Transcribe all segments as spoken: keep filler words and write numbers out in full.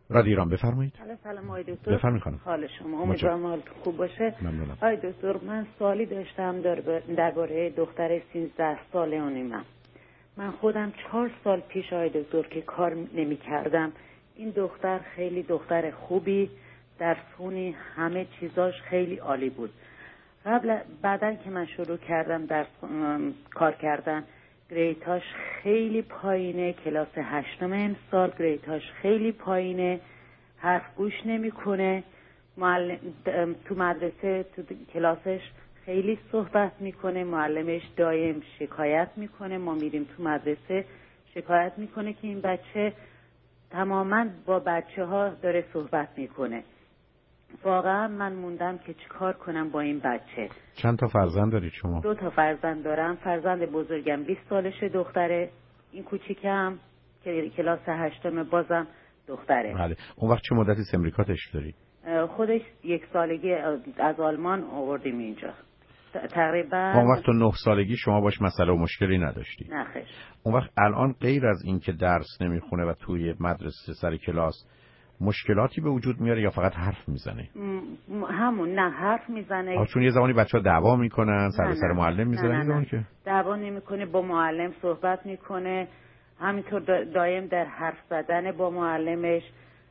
رادیو ایران بفرمایید. سلام آقای دکتر. بفرمایید خانم. حال شما امیدوارم حال خوب باشه. ممنونم. آقای دکتر من سوالی داشتم درباره دختر سیزده ساله من. من خودم چهار سال پیش آقای دکتر که کار نمی کردم، این دختر خیلی دختر خوبی، درسونی، همه چیزاش خیلی عالی بود. قبل بعدن که من شروع کردم درس کار کردن، گریدهاش خیلی پایینه، کلاس هشتم امسال گریدهاش خیلی پایینه، حرف گوش نمیکنه، معلم تو مدرسه تو کلاسش خیلی صحبت میکنه، معلمش دایم شکایت میکنه، ما میریم تو مدرسه شکایت میکنه که این بچه تماما با بچه ها داره صحبت میکنه. واقعا من موندم که چیکار کنم با این بچه. چند تا فرزند دارید شما؟ دو تا فرزند دارم. فرزند بزرگم بیست سالشه دختره، این کوچیکم که کلاس هشتم بازم دختره. بله. اون وقت چه مدتی امریکا تشریف داری؟ خودش یک سالگی از آلمان آوردیم اینجا تقریبا. اون وقت تو نه سالگی شما باش مسئله و مشکلی نداشتی؟ نه خیر. اون وقت الان غیر از این که درس نمیخونه و توی مدرسه سر کلاس مشکلاتی به وجود میاره یا فقط حرف میزنه؟ م... همون نه حرف میزنه. آه چون یه زمانی بچه‌ها دعوا میکنن سر سر معلم میزنن. نه نه. که دعوا نمیکنه، با معلم صحبت میکنه، همینطور دایم در حرف زدن با معلمش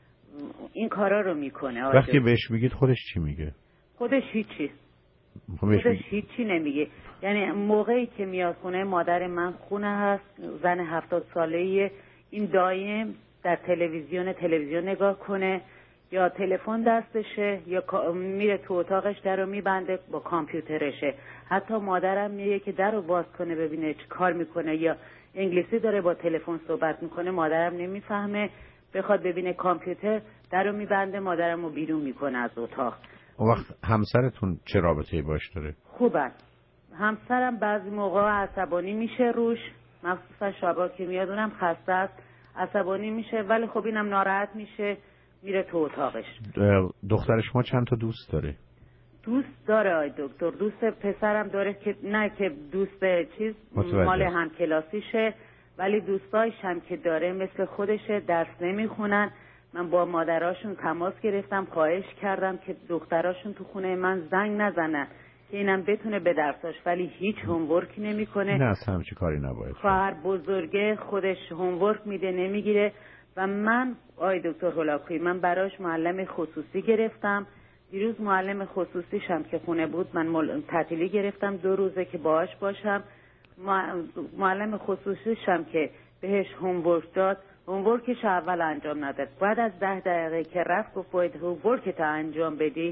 این کارا رو میکنه. وقتی بهش میگید خودش چی میگه؟ خودش هیچی. خودش هیچی نمیگه. یعنی موقعی که میاد خونه، مادر من خونه هست، زن هفتاد ساله‌ایه، این دایم در تلویزیون تلویزیون نگاه کنه یا تلفن دستشه یا میره تو اتاقش در رو میبنده با کامپیوترشه. حتی مادرم میگه که در رو باز کنه ببینه چه کار میکنه یا انگلیسی داره با تلفن صحبت میکنه، مادرم نمیفهمه، بخواد ببینه کامپیوتر در رو میبنده، مادرم رو بیرون میکنه از اتاق. اون وقت همسرتون چه رابطه‌ای باش داره؟ خوبه. همسرم بعضی موقع عصبانی میشه روش، مخصوصا شبا که میاد اونم خسته است، عصبانی میشه، ولی خب اینم ناراحت میشه میره تو اتاقش. دختر شما چند تا دوست داره؟ دوست داره آی دکتر، دوست پسرم داره که نه که دوست چیز مال هم کلاسیشه، ولی دوستایش هم که داره مثل خودشه، درس نمیخونن. من با مادراشون تماس گرفتم، خواهش کردم که دختراشون تو خونه من زنگ نزنن که اینم بتونه به درساش، ولی هیچ هومورکی نمیکنه. نه اصلا همچی کاری نباید. خواهر بزرگه خودش هومورک میده نمیگیره و من آی دکتر هولاکویی من براش معلم خصوصی گرفتم. دیروز معلم خصوصیشم که خونه بود من مل... تعطیلی گرفتم دو روزه که باهاش باشم. معلم خصوصیشم که بهش هومورک داد، هومورکش اول انجام نداد، بعد از ده دقیقه که رفت گفت باید هومورکت انجام بدی،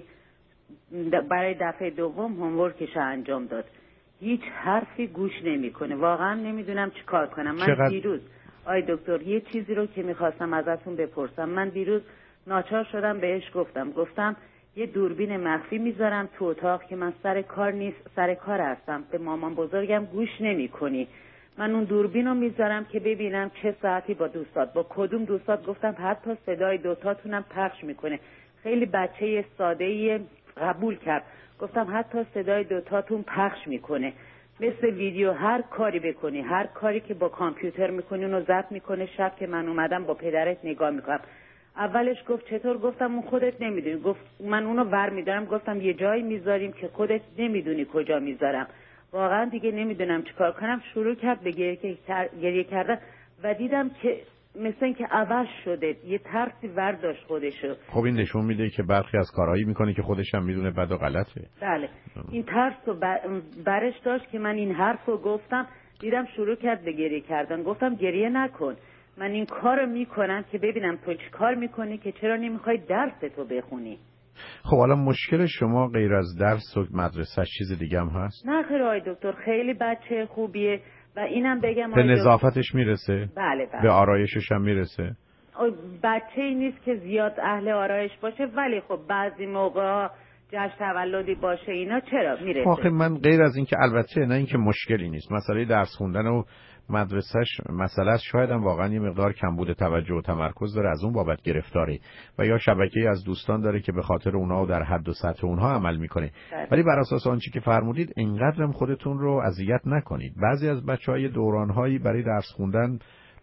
برای دفعه دوم هومورکش انجام داد. هیچ حرفی گوش نمیکنه. واقعا نمیدونم چی کار کنم. من چقدر... دیروز آی دکتر یه چیزی رو که میخواستم ازتون بپرسم، من دیروز ناچار شدم بهش گفتم گفتم یه دوربین مخفی میذارم تو اتاق که من سر کار نیست سر کار هستم، به مامان بزرگم گوش نمیکنی، من اون دوربین رو میذارم که ببینم چه ساعتی با دوستات با کدوم دوستات، گفتم حتی صدای دوتاتونم پخش میکنه. خیلی بچه ساده‌ای قبول کرد، گفتم حتی صدای دوتاتون پخش میکنه، مثل ویدیو هر کاری بکنی، هر کاری که با کامپیوتر میکنی اونو ضبط میکنه. شب که من اومدم با پدرت نگاه میکنم. اولش گفت چطور؟ گفتم اون خودت نمیدونی. گفت من اونو ور میدارم. گفتم یه جایی میذاریم که خودت نمیدونی کجا میذارم. واقعا دیگه نمیدونم چیکار کنم. شروع کرد به گریه کردن و دیدم که مثل این که عوض شده، یه ترسی ورداشت خودشو. خب این نشون میده که برخی از کارهایی میکنه که خودش هم میدونه بد و غلطه. بله این ترسو برش داشت که من این حرفو گفتم، دیدم شروع کرد به گریه کردن. گفتم گریه نکن، من این کارو میکنم که ببینم تو چی کار میکنی که چرا نمیخوای درس تو بخونی. خب حالا مشکل شما غیر از درس و مدرسه چیز دیگه هم هست؟ نه خیر آقای دکتر، خیلی بچه خوبیه و اینم بگم به نظافتش میرسه؟ بله بله. به آرایشش هم میرسه؟ بچه ای نیست که زیاد اهل آرایش باشه، ولی خب بعضی موقع جشن تولدی باشه اینا چرا میرسه. آخه من غیر از این که البته نه این که مشکلی نیست، مسئله درس خوندن و مدرسهش مسئله است، شاید هم واقعا یه مقدار کمبود توجه و تمرکز داره، از اون بابت گرفتاری و یا شبکه‌ای از دوستان داره که به خاطر اونها و در حد و سطح اونها عمل میکنه. ولی بر اساس آنچه که فرمودید اینقدرم خودتون رو اذیت نکنید. بعضی از بچه‌های دوران‌هایی برای درس خوندن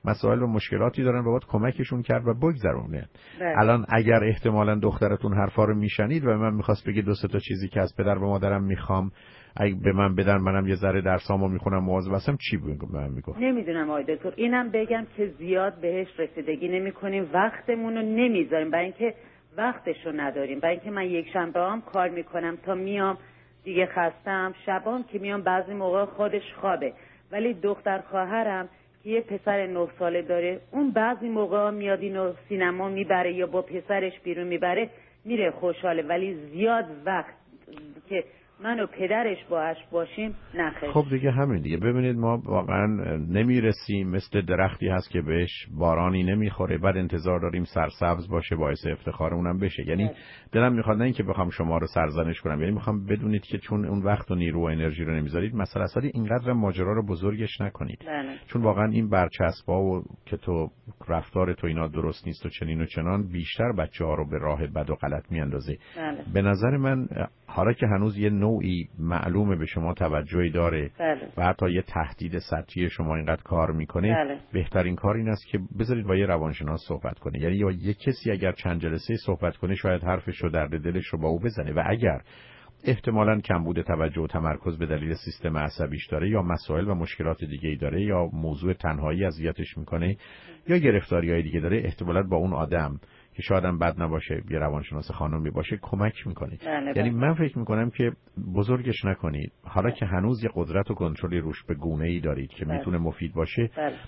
مسائل و مشکلاتی دارن و باید کمکشون کرد و بگذرونه. بله. الان اگر احتمالاً دخترتون حرفا رو میشنید و من میخواست بگه دو سه تا چیزی که از پدر و مادرم میخوام اگه به من بدن منم یه ذره درسامو میخونم مواظب هستم، چی بگم؟ من میگم نمیدونم آقای دکتر، اینم بگم که زیاد بهش رسیدگی نمیکنیم، وقتمون رو نمیذاریم، برای اینکه وقتشو نداریم، برای اینکه من یک شنبه هم کار میکنم تا میام دیگه خستم، شبام که میام بعضی موقع خودش خوابه، ولی دختر خواهرم که یه پسر نه ساله داره اون بعضی موقع میاد اینو سینما میبره یا با پسرش بیرون میبره میره خوشحاله، ولی زیاد وقت که من و پدرش باش باشیم نخیر. خب دیگه همین دیگه. ببینید ما واقعا نمیرسیم، مثل درختی هست که بهش بارانی نمیخوره، بعد انتظار داریم سرسبز باشه باعث افتخار اونم بشه. یعنی دلم میخواد نه اینکه بخوام شما رو سرزنش کنم، یعنی میخوام بدونید که چون اون وقت و نیرو و انرژی رو نمیذارید مسئله است، اینقدر ماجرا رو بزرگش نکنید. بله. چون واقعا این برچسبا و که تو رفتار تو اینا درست نیست و چنین و چنان بیشتر بچه‌ها رو به راه بد و غلط میاندازه. بله. به نظر من حالا که هنوز یه نوعی معلومه به شما توجهی داره بله. و حتی یه تهدید سطحی شما اینقدر کار میکنه، بله. بهترین کار این است که بذارید با یه روانشناس صحبت کنه. یعنی یا یه کسی اگر چند جلسه صحبت کنه شاید حرفش رو درد دلش رو با او بزنه، و اگر احتمالاً کمبود توجه و تمرکز به دلیل سیستم عصبیش داره یا مسائل و مشکلات دیگه‌ای داره یا موضوع تنهایی اذیتش میکنه یا گرفتاری‌های دیگه داره، احتمالاً با اون آدم که شاید هم بد نباشه یه روانشناس خانمی باشه کمک میکنه. یعنی من فکر میکنم که بزرگش نکنید، حالا که هنوز یه قدرت و کنترلی روش به گونه‌ای دارید که میتونه مفید باشه،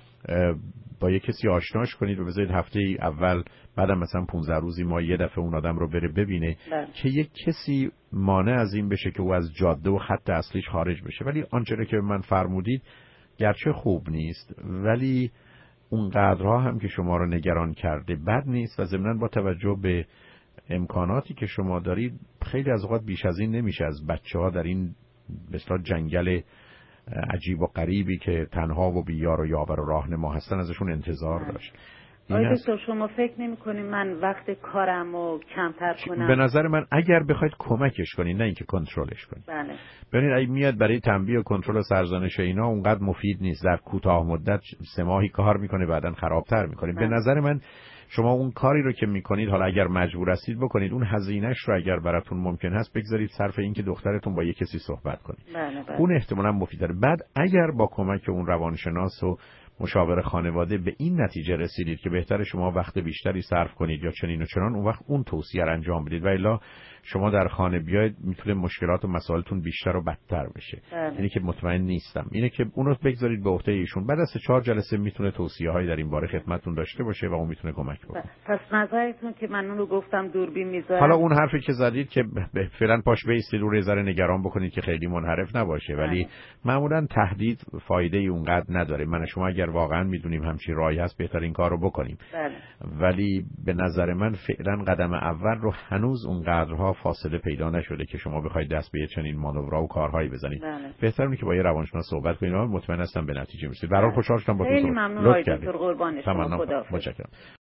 با یه کسی آشناش کنید و بذارید هفته ای اول بعدم مثلا پانزده روزی ما یه دفعه اون آدم رو بره ببینه بله. که یک کسی مانع از این بشه که او از جاده و خط اصلیش خارج بشه. ولی آنچه که من فرمودید گرچه خوب نیست ولی اون قدرها هم که شما رو نگران کرده بد نیست، و ضمناً با توجه به امکاناتی که شما دارید خیلی از اوقات بیش از این نمیشه از بچه‌ها در این مثلا جنگل عجیب و غریبی که تنها و بیار و یاور و راهنما هستن ازشون انتظار داشت. آیا دکتر شما فکر نمی کنید من وقت کارمو کمتر کنم؟ به نظر من اگر بخواید کمکش کنید نه اینکه کنترلش کنید. بله. ببینید اگه میاد برای تنبیه و کنترل و سرزنش اینا اونقدر مفید نیست، در کوتاه مدت سه ماهی کار میکنه بعدن خرابتر میکنه. به نظر من شما اون کاری رو که میکنید حالا اگر مجبور هستید بکنید، اون هزینه‌اش رو اگر براتون ممکن هست بگذارید صرف این که دخترتون با یک کسی صحبت کنید. بله بله. اون احتمالاً مفیده. بعد اگر با کمک اون روانشناس و مشاور خانواده به این نتیجه رسیدید که بهتره شما وقت بیشتری صرف کنید یا چنین و چنان، اون وقت اون توصیه رو انجام بدید، و الا شما در خانه بیاید میتونه مشکلات و مسائلتون بیشتر و بدتر بشه. اینی که مطمئن نیستم اینه که اون رو بگذارید به عهده ایشون. بعد از سه چهار جلسه میتونه توصیه‌هایی در این باره خدمتتون داشته باشه و اون میتونه کمک بکنه. پس نظرتون که من اون رو گفتم دوربین میذارم. حالا اون حرفی که زدید که فعلا پاش بیستید رو ذره نگران بکنید که خیلی منحرف نباشه، ولی معمولا تهدید فایده ای اونقدر نداره. من شما اگر واقعا میدونیم همچین راهی هست بهتر این کار رو بکنیم. بله. ولی به نظر من فعلا قدم اول رو هنوز اونقدرها فاصله پیدا نشده که شما بخواید دست به چنین مانورها و کارهایی بزنید. بله. بهتره اینه که با یه روانشناس صحبت کنید و مطمئن هستم به نتیجه میرسید. برای خوشحال شدم با خیلی ممنون آقای دکتر، قربان شما. خدا. متشکرم.